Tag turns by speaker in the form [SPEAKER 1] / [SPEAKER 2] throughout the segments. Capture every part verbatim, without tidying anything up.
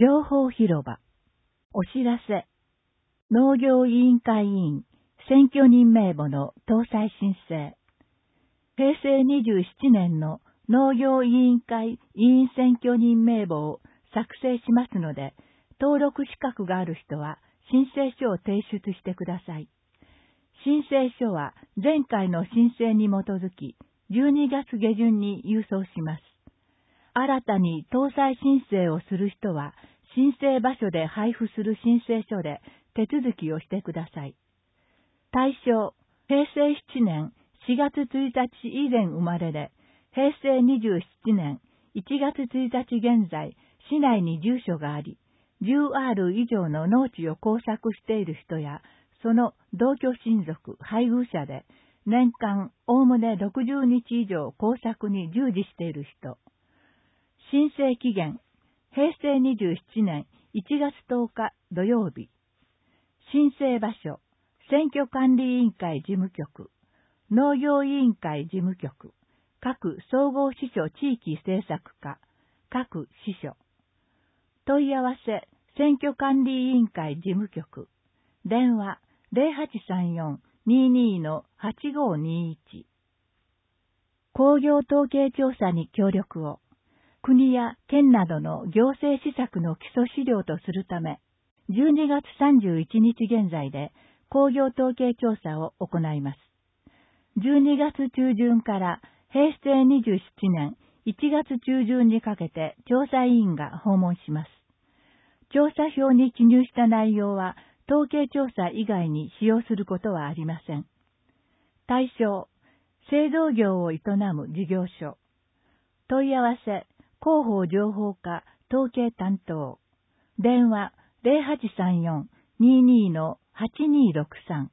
[SPEAKER 1] 情報広場。お知らせ。農業委員会委員、選挙人名簿の搭載申請。平成にじゅうななねんの農業委員会委員選挙人名簿を作成しますので、登録資格がある人は申請書を提出してください。申請書は前回の申請に基づき、じゅうにがつげじゅんに郵送します。新たに搭載申請をする人は、申請場所で配布する申請書で手続きをしてください。対象、平成ななねんしがつついたち以前生まれで、平成にじゅうななねんいちがつついたち現在、市内に住所があり、じゅうアール 以上の農地を耕作している人や、その同居親族、配偶者で、年間おおむねろくじゅうにち以上耕作に従事している人。申請期限、平成にじゅうななねんいちがつとおか土曜日。申請場所、選挙管理委員会事務局、農業委員会事務局、各総合支所地域政策課、各支所。問い合わせ、選挙管理委員会事務局、電話 ゼロはちさんよん にーにー はちごーにーいち。工業統計調査に協力を、国や県などの行政施策の基礎資料とするため、じゅうにがつさんじゅういちにち現在で工業統計調査を行います。じゅうにがつちゅうじゅんから平成にじゅうななねんいちがつちゅうじゅんにかけて調査委員が訪問します。調査票に記入した内容は統計調査以外に使用することはありません。対象、製造業を営む事業所。問い合わせ、広報情報課統計担当。電話 ゼロはちさんよん にーにー はちにーろくさん。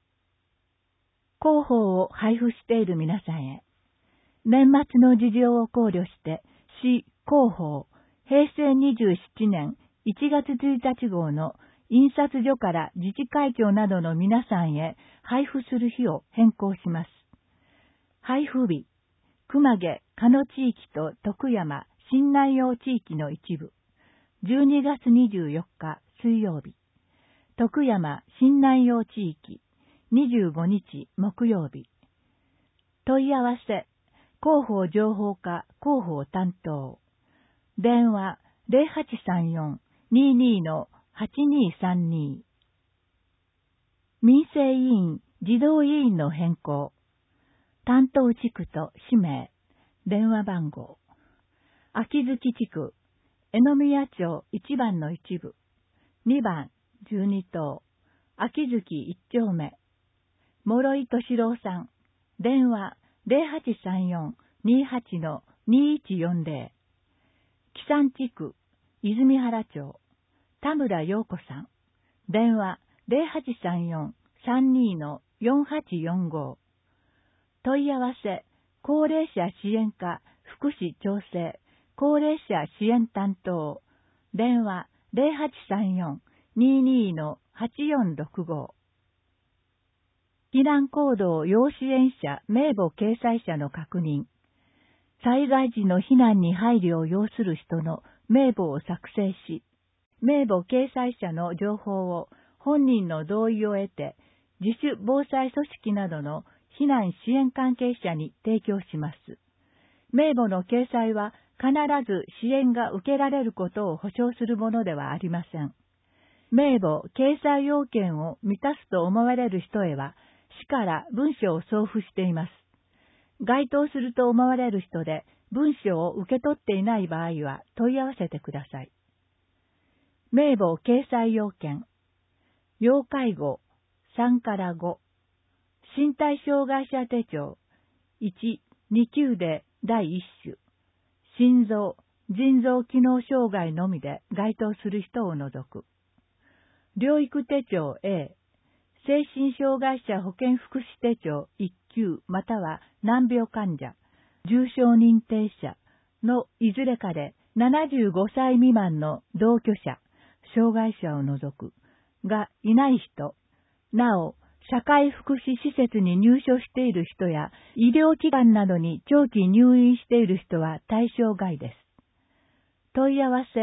[SPEAKER 1] 広報を配布している皆さんへ。年末の事情を考慮して、市広報、平成にじゅうななねんいちがつついたち号の印刷所から自治会長などの皆さんへ配布する日を変更します。配布日、熊毛、鹿野地域と徳山、新南陽地域の一部。じゅうにがつにじゅうよっか水曜日。徳山、新南陽地域。にじゅうごにち木曜日。問い合わせ、広報情報課広報担当。電話 ゼロはちさんよん にーにー はちにーさんにー。民生委員、児童委員の変更。担当地区と氏名、電話番号。秋月地区、江宮町いちばんの一部、にばん、じゅうにとう、秋月いっちょうめ、諸井敏郎さん、電話 ゼロはちさんよん にーはち にーいちよんぜろ。木山地区、泉原町、田村陽子さん、電話 ゼロはちさんよん さんにー よんはちよんご。問い合わせ、高齢者支援課福祉調整、高齢者支援担当、電話 ゼロはちさんよん にーにー はちよんろくご。避難行動要支援者名簿掲載者の確認。災害時の避難に配慮を要する人の名簿を作成し、名簿掲載者の情報を本人の同意を得て、自主防災組織などの避難支援関係者に提供します。名簿の掲載は必ず支援が受けられることを保証するものではありません。名簿掲載要件を満たすと思われる人へは、市から文書を送付しています。該当すると思われる人で文書を受け取っていない場合は問い合わせてください。名簿掲載要件。要介護さんからご。身体障害者手帳いち、に級でだいいっ種。心臓、腎臓機能障害のみで該当する人を除く。療育手帳 A、精神障害者保健福祉手帳いっ級または難病患者、重症認定者のいずれかでななじゅうごさい未満の同居者、障害者を除くがいない人、なお、社会福祉施設に入所している人や医療機関などに長期入院している人は対象外です。問い合わせ、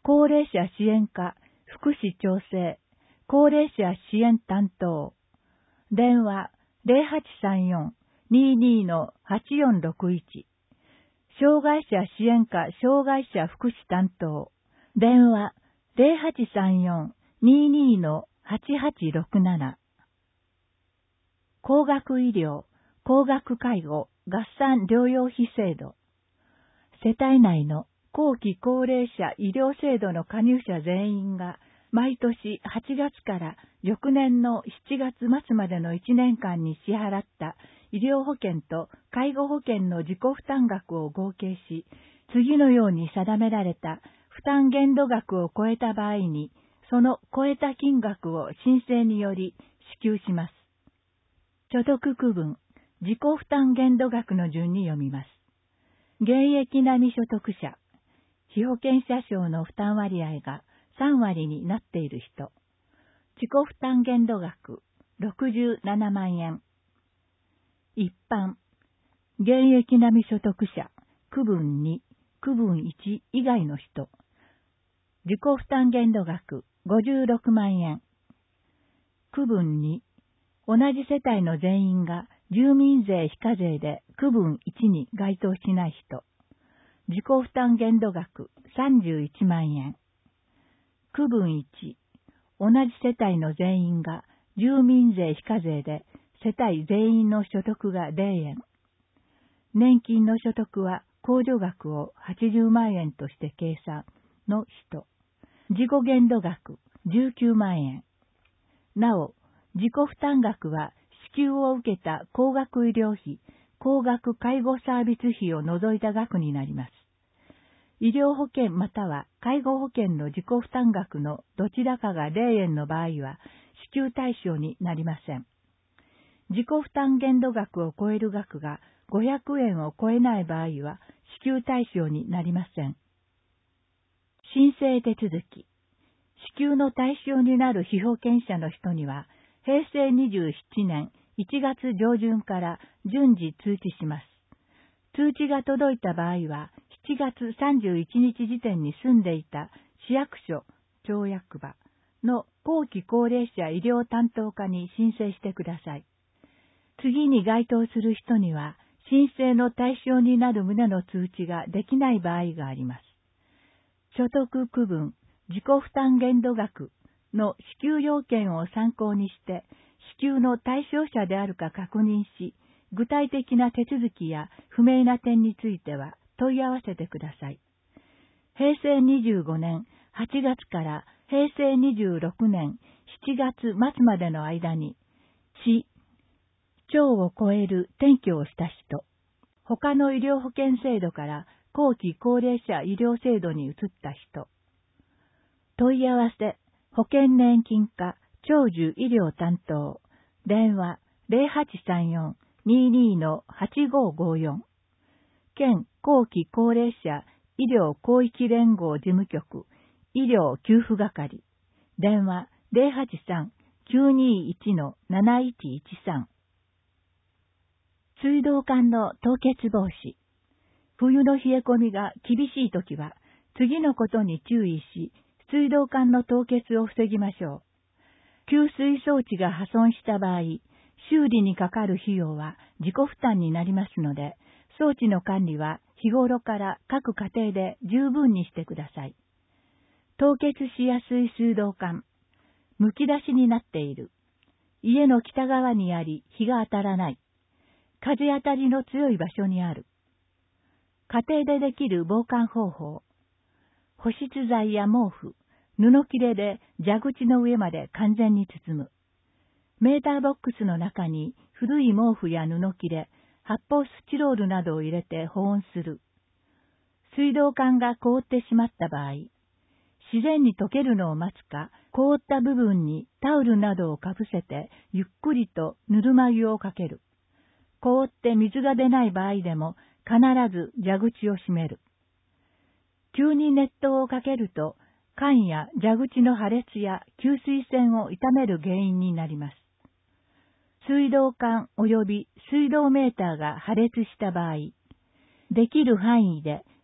[SPEAKER 1] 高齢者支援課、福祉調整、高齢者支援担当。電話 ゼロはちさんよん にーにー のはちよんろくいち。障害者支援課障害者福祉担当。電話 ゼロはちさんよん にーにー のはちはちろくなな。高額医療、高額介護、合算療養費制度。世帯内の後期高齢者医療制度の加入者全員が毎年はちがつから翌年のしちがつ末までのいちねんかんに支払った医療保険と介護保険の自己負担額を合計し、次のように定められた負担限度額を超えた場合に、その超えた金額を申請により支給します。所得区分、自己負担限度額の順に読みます。現役並み所得者、被保険者証の負担割合がさんわりになっている人、自己負担限度額ろくじゅうななまんえん。一般、現役並み所得者、区分に、区分いち以外の人、自己負担限度額ごじゅうろくまんえん。区分に、同じ世帯の全員が住民税非課税で区分いちに該当しない人、自己負担限度額さんじゅういちまんえん。区分いち、同じ世帯の全員が住民税非課税で世帯全員の所得がゼロえん。年金の所得は控除額をはちじゅうまんえんとして計算の人、自己限度額じゅうきゅうまんえん。なお、自己負担額は支給を受けた高額医療費、高額介護サービス費を除いた額になります。医療保険または介護保険の自己負担額のどちらかがゼロえんの場合は支給対象になりません。自己負担限度額を超える額がごひゃくえんを超えない場合は支給対象になりません。申請手続き。支給の対象になる被保険者の人には、へいせいにじゅうななねんいちがつ上旬から順次通知します。通知が届いた場合は、しちがつさんじゅういちにち時点に住んでいた市役所、町役場の後期高齢者医療担当課に申請してください。次に該当する人には、申請の対象になる旨の通知ができない場合があります。所得区分、自己負担限度額の支給要件を参考にして、支給の対象者であるか確認し、具体的な手続きや不明な点については問い合わせてください。へいせいにじゅうごねんはちがつからへいせいにじゅうろくねんしちがつまつまでの間に、市、町を超える転居をした人、他の医療保険制度から後期高齢者医療制度に移った人、問い合わせ、保険年金課長寿医療担当、電話ゼロはちさんよん にーにー のはちごごよん、県後期高齢者医療広域連合事務局医療給付係、電話ゼロはちさん きゅうにーいち のなないちいちさん。水道管の凍結防止。冬の冷え込みが厳しいときは、次のことに注意し、水道管の凍結を防ぎましょう。給水装置が破損した場合、修理にかかる費用は自己負担になりますので、装置の管理は日頃から各家庭で十分にしてください。凍結しやすい水道管。むき出しになっている。家の北側にあり、日が当たらない。風当たりの強い場所にある。家庭でできる防寒方法。保湿剤や毛布、布切れで蛇口の上まで完全に包む。メーターボックスの中に古い毛布や布切れ、発泡スチロールなどを入れて保温する。水道管が凍ってしまった場合、自然に溶けるのを待つか、凍った部分にタオルなどをかぶせてゆっくりとぬるま湯をかける。凍って水が出ない場合でも必ず蛇口を閉める。急に熱湯をかけると、管や蛇口の破裂や給水栓を傷める原因になります。水道管及び水道メーターが破裂した場合、できる範囲で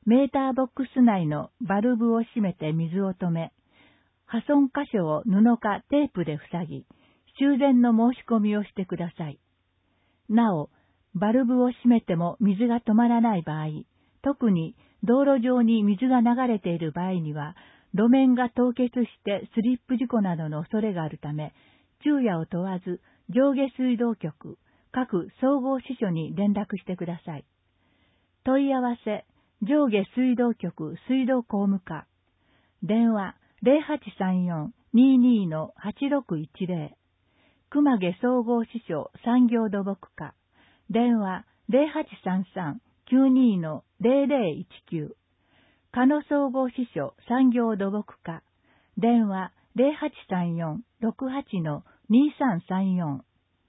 [SPEAKER 1] メーターボックス内のバルブを閉めて水を止め、破損箇所を布かテープで塞ぎ、修繕の申し込みをしてください。なお、バルブを閉めても水が止まらない場合、特に道路上に水が流れている場合には、路面が凍結してスリップ事故などの恐れがあるため、昼夜を問わず上下水道局、各総合支所に連絡してください。問い合わせ、上下水道局水道工務課。電話 ゼロはちさんよん にーにー のはちろくいちぜろ。熊毛総合支所産業土木課。電話 ゼロはちさんさん きゅうにー のゼロゼロいちきゅう。加野総合支所産業土木課。電話 ゼロはちさんよん ろくはち のにーさんさんよん。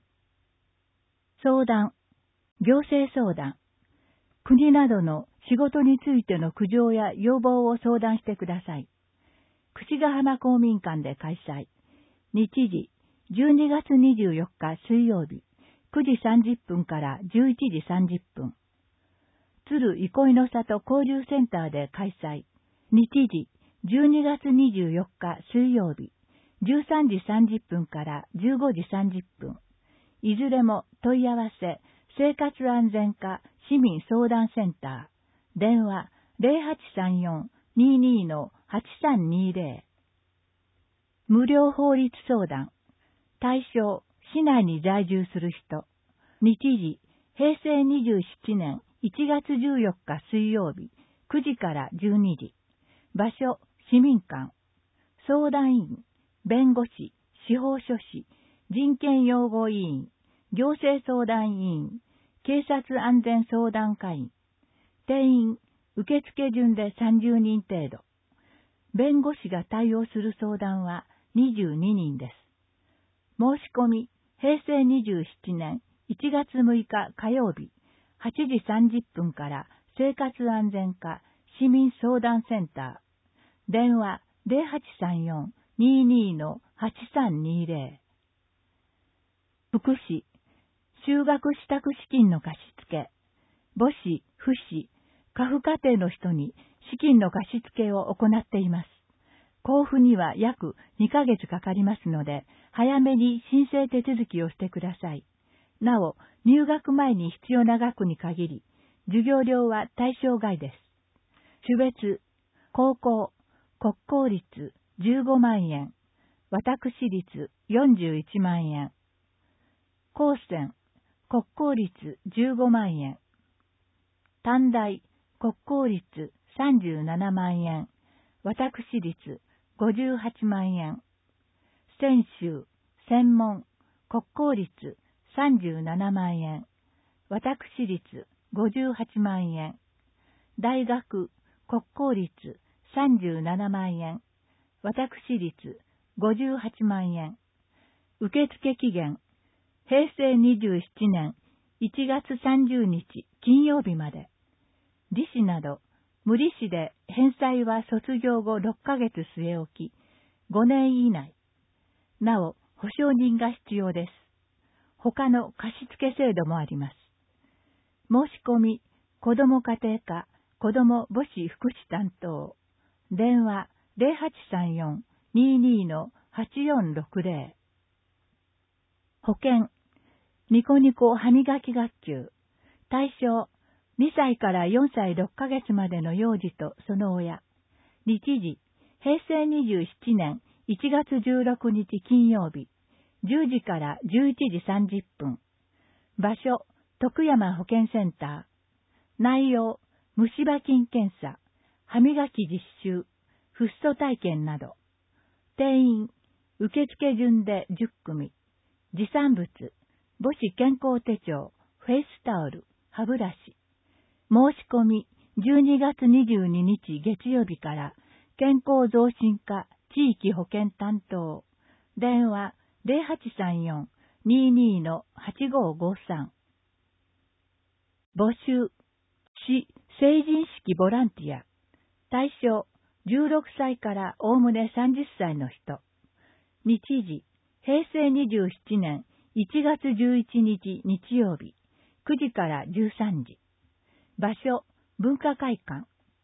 [SPEAKER 1] 相談、行政相談。国などの仕事についての苦情や要望を相談してください。櫛ヶ浜公民館で開催。日時、じゅうにがつにじゅうよっか水曜日、くじさんじゅっぷんからじゅういちじさんじゅっぷん。鶴憩いの里交流センターで開催。日時、じゅうにがつにじゅうよっか水曜日、じゅうさんじさんじゅっぷんからじゅうごじさんじゅっぷん。いずれも問い合わせ、生活安全課市民相談センター。電話 ゼロはちさんよん にーにー のはちさんにーぜろ。無料法律相談。対象、市内に在住する人。日時、へいせいにじゅうななねんいちがつじゅうよっか水曜日、くじからじゅうにじ。場所、市民館。相談員、弁護士、司法書士、人権擁護委員、行政相談委員、警察安全相談課員。定員、受付順でさんじゅうにん程度。弁護士が対応する相談はにじゅうににんです。申し込み、へいせいにじゅうななねんいちがつむいか火曜日、はちじさんじゅっぷんから生活安全課市民相談センター。電話 ゼロはちさんよん にーにー のはちさんにーぜろ。福祉、就学支度資金の貸付。母子、父子、家父家庭の人に資金の貸付を行っています。交付には約にかげつかかりますので、早めに申請手続きをしてください。なお、入学前に必要な額に限り、授業料は対象外です。種別、高校、国公立じゅうごまんえん、私立よんじゅういちまんえん。高専、国公立じゅうごまんえん。短大、国公立さんじゅうななまんえん、私立ごじゅうはちまんえん。専修、専門、国公立さんじゅうななまんえん、私立ごじゅうはちまんえん。大学、国公立さんじゅうななまんえん、私立ごじゅうはちまんえん。受付期限、へいせいにじゅうななねんいちがつさんじゅうにち金曜日まで。利子など、無利子で返済は卒業後ろっかげつ据え置き、ごねん以内。なお、保証人が必要です。他の貸付制度もあります。申し込み、子ども家庭課、子ども母子福祉担当。電話 ゼロはちさんよん にーにー のはちよんろくぜろ。保険、ニコニコ歯磨き学級。対象、にさいからよんさいろっかげつまでの幼児とその親。日時、へいせいにじゅうななねんいちがつじゅうろくにち金曜日、じゅうじからじゅういちじさんじゅっぷん。場所、徳山保健センター。内容、虫歯菌検査、歯磨き実習、フッ素体験など。定員、受付順でじゅっくみ。持参物、母子健康手帳、フェイスタオル、歯ブラシ。申し込み、じゅうにがつにじゅうににち月曜日から、健康増進課地域保健担当。電話 ゼロはちさんよん にーにー のはちごごさん。募集、市成人式ボランティア。対象、じゅうろくさいからおおむねさんじゅっさいの人。日時、へいせいにじゅうななねんいちがつじゅういちにち日曜日、くじからじゅうさんじ。場所、文化会館。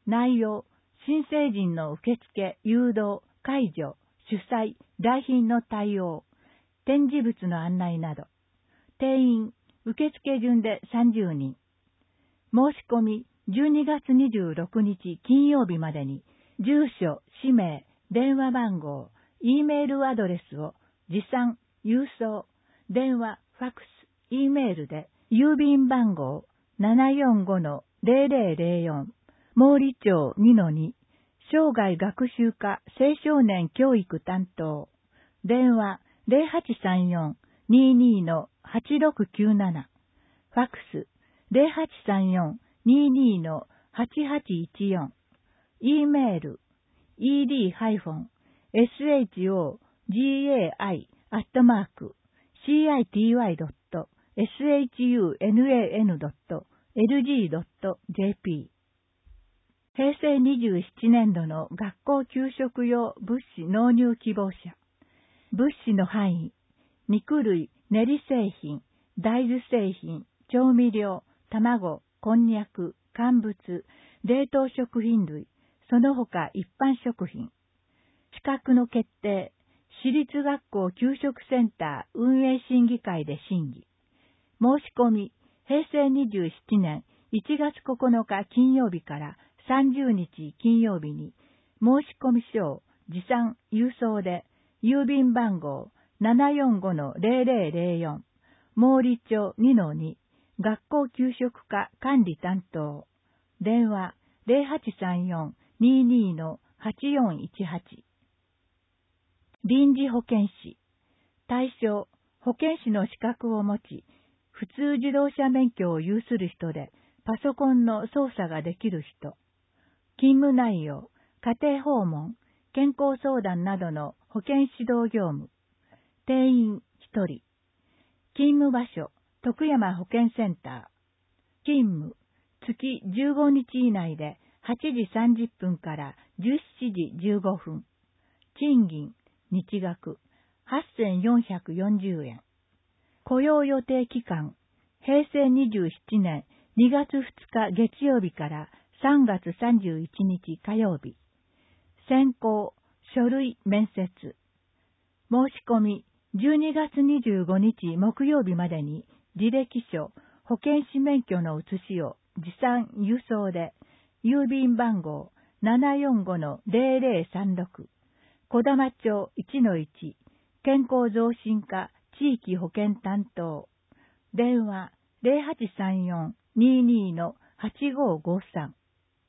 [SPEAKER 1] 内容、新成人の受付、誘導、介助、主催、来賓の対応、展示物の案内など。定員、受付順でさんじゅうにん。申し込み、じゅうにがつにじゅうろくにち金曜日までに、住所、氏名、電話番号、Eメールアドレスを持参、郵送、電話、ファックス、Eメールで、郵便番号 ななよんごのゼロゼロゼロよん、毛利町 にのに、生涯学習課青少年教育担当、電話 ゼロはちさんよん ににのはちろくきゅうなな、ファックス ゼロはちさんよん ににのはちはちいちよん、Eメール イーディー エスエイチオージェーアイ アットマーク シーアイティーワイ ドット エスエイチユーエヌエーエヌ ドット エルジー ドット ジェーピー。平成にじゅうななねん度の学校給食用物資納入希望者。物資の範囲、肉類、練り製品、大豆製品、調味料、卵、こんにゃく、乾物、冷凍食品類、その他一般食品。資格の決定、私立学校給食センター運営審議会で審議。申し込み、平成にじゅうななねんいちがつここのか金曜日からさんじゅうにち金曜日に、申し込み書を持参、郵送で、郵便番号 ななよんごのゼロゼロゼロよん、毛利町 にのに、学校給食課管理担当、電話 ゼロはちさんよん ににのはちよんいちはち。臨時保健師。対象、保健師の資格を持ち、普通自動車免許を有する人で、パソコンの操作ができる人。勤務内容、家庭訪問、健康相談などの保健指導業務。定員ひとり。勤務場所、徳山保健センター。勤務、月じゅうごにち以内ではちじさんじゅっぷんからじゅうしちじじゅうごふん。賃金、日額、はっせんよんひゃくよんじゅうえん。雇用予定期間、平成にじゅうななねんにがつふつか月曜日からさんがつさんじゅういちにち火曜日。選考、書類、面接。申し込み、じゅうにがつにじゅうごにち木曜日までに、履歴書、保健師免許の写しを持参、郵送で、郵便番号 ななよんごのゼロゼロさんろく、小玉町 いちのいち、健康増進課地域保健担当、電話 ゼロはちさんよん ににのはちごごさん。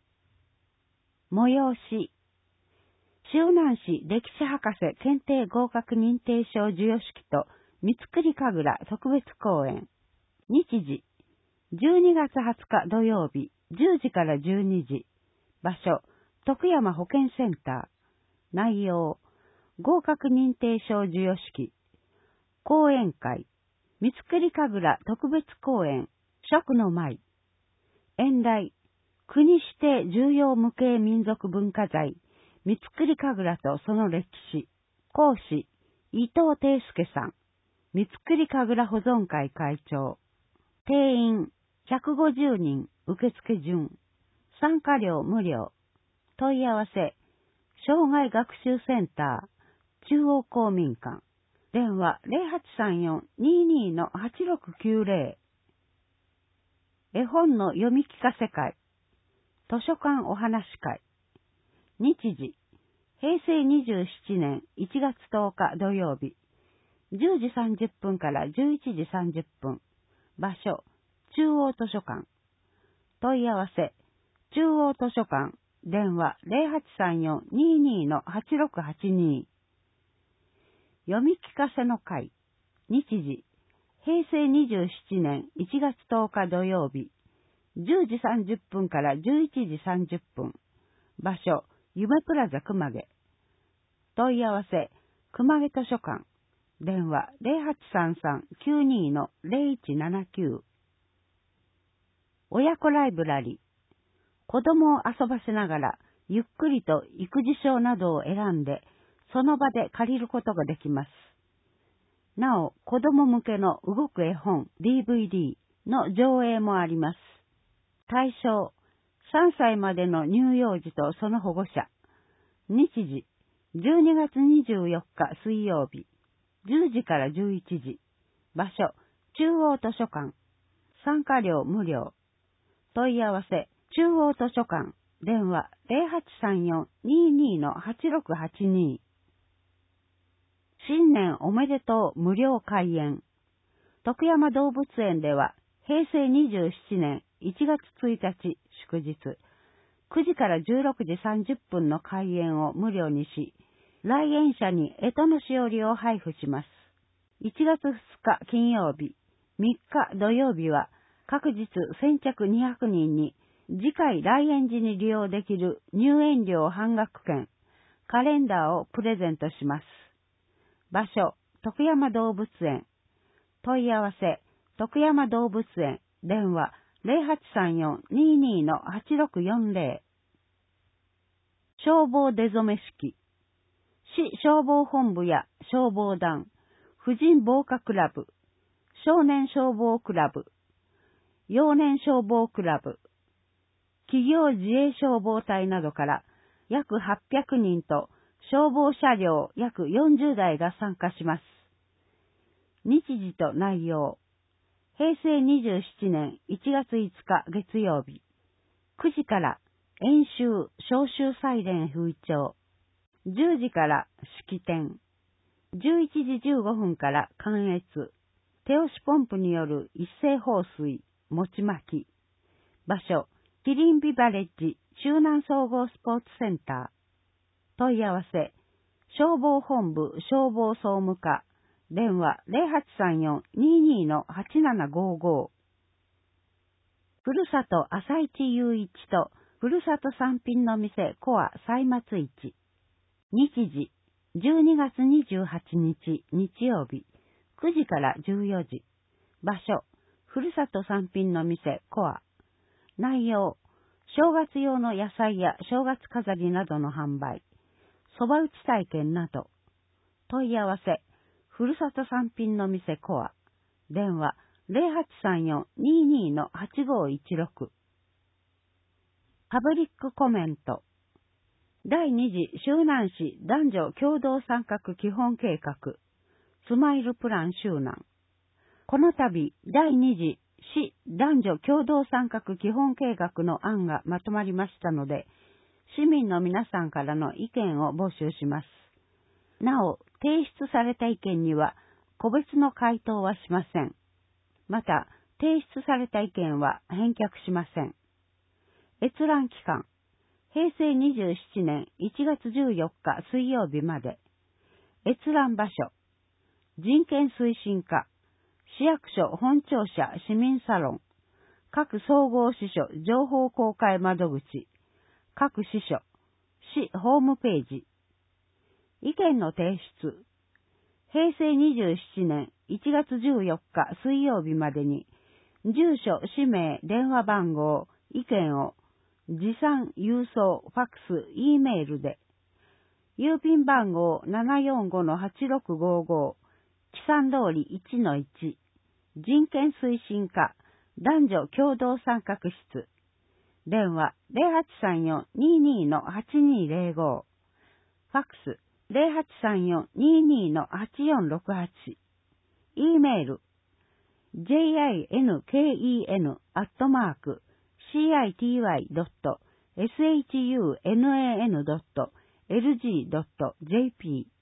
[SPEAKER 2] 催し。周南市歴史博士検定合格認定証授与式と三栗神楽特別講演。日時、じゅうにがつはつか土曜日、じゅうじからじゅうにじ。場所、徳山保健センター。内容、合格認定証授与式。講演会、三栗神楽特別講演、食の舞。演題、国指定重要無形民族文化財、三栗神楽とその歴史。講師、伊藤貞介さん。三栗神楽保存会会長。定員、ひゃくごじゅうにん、受付順。参加料無料。問い合わせ、障害学習センター、中央公民館。電話ゼロはちさんよん ににのはちろくきゅうゼロ。絵本の読み聞かせ会。図書館お話会。日時、平成にじゅうななねんいちがつとおか土曜日、じゅうじさんじゅっぷんからじゅういちじさんじゅっぷん。場所、中央図書館。問い合わせ、中央図書館。電話ゼロはちさんよん ににのはちろくはちに。読み聞かせの会。日時、平成にじゅうななねんいちがつとおか土曜日、じゅうじさんじゅっぷんからじゅういちじさんじゅっぷん。場所、夢プラザ熊毛。問い合わせ、熊毛図書館。電話ゼロはちさんさん きゅうにのゼロいちななきゅう。親子ライブラリ。子供を遊ばせながら、ゆっくりと育児書などを選んで、その場で借りることができます。なお、子供向けの動く絵本 ディーブイディー の上映もあります。対象、 さんさいまでの乳幼児とその保護者。日時、じゅうにがつにじゅうよっか水曜日、じゅうじからじゅういちじ。場所、中央図書館。参加料無料。問い合わせ、中央図書館。電話 ゼロはちさんよん にーにー はちろくはちにー。新年おめでとう無料開園。徳山動物園では、へいせいにじゅうななねんいちがつついたち祝日、くじからじゅうろくじさんじゅっぷんの開園を無料にし、来園者に干支のしおりを配布します。いちがつふつか金曜日、みっか土曜日は、各日先着にひゃくにんに、次回来園時に利用できる入園料半額券、カレンダーをプレゼントします。場所、徳山動物園。問い合わせ、徳山動物園。電話、ゼロはちさんよん にーにー はちろくよんゼロ。消防出初め式。市消防本部や消防団、婦人防火クラブ、少年消防クラブ、幼年消防クラブ、企業自衛消防隊などから約はっぴゃくにんと消防車両約よんじゅうだいが参加します。日時と内容。へいせいにじゅうななねんいちがついつか月曜日。くじから演習招集サイレン吹聴。じゅうじから式典。じゅういちじじゅうごふんから観閲。手押しポンプによる一斉放水、餅巻き。場所、キリンビバレッジ周南総合スポーツセンター。問い合わせ、消防本部消防総務課。電話ゼロはちさんよん にーにー はちななごーごー。ふるさと朝市雄一とふるさと産品の店コア歳末市。日時、じゅうにがつにじゅうはちにち日曜日、くじからじゅうよじ。場所、ふるさと産品の店コア。内容、正月用の野菜や正月飾りなどの販売、蕎麦打ち体験など。問い合わせ、ふるさと産品の店コア。電話ゼロはちさんよん にーにー はちごーいちろく。パブリックコメント。だいにじ周南市男女共同参画基本計画。スマイルプラン周南。この度、だいにじ市男女共同参画基本計画の案がまとまりましたので、市民の皆さんからの意見を募集します。なお、提出された意見には、個別の回答はしません。また、提出された意見は返却しません。閲覧期間、へいせいにじゅうななねんいちがつじゅうよっか水曜日まで。閲覧場所、人権推進課、市役所本庁舎市民サロン、各総合支所情報公開窓口、各支所、市ホームページ。意見の提出。へいせいにじゅうななねんいちがつじゅうよっか水曜日までに、住所、氏名、電話番号、意見を、持参、郵送、ファックス、Eメールで、郵便番号 ななよんごのはちろくごーごー、木山通り いちのいち、人権推進課、男女共同参画室、電話ゼロはちさんよん にーにー はちにーゼロごー、ファックスゼロはちさんよん にーにー はちよんろくはち、Eメール、ジェイアイエヌケーイーエヌ アットマーク シーアイティーワイ ドット エスエイチユーナナ ドット エルジー ドット ジェーピー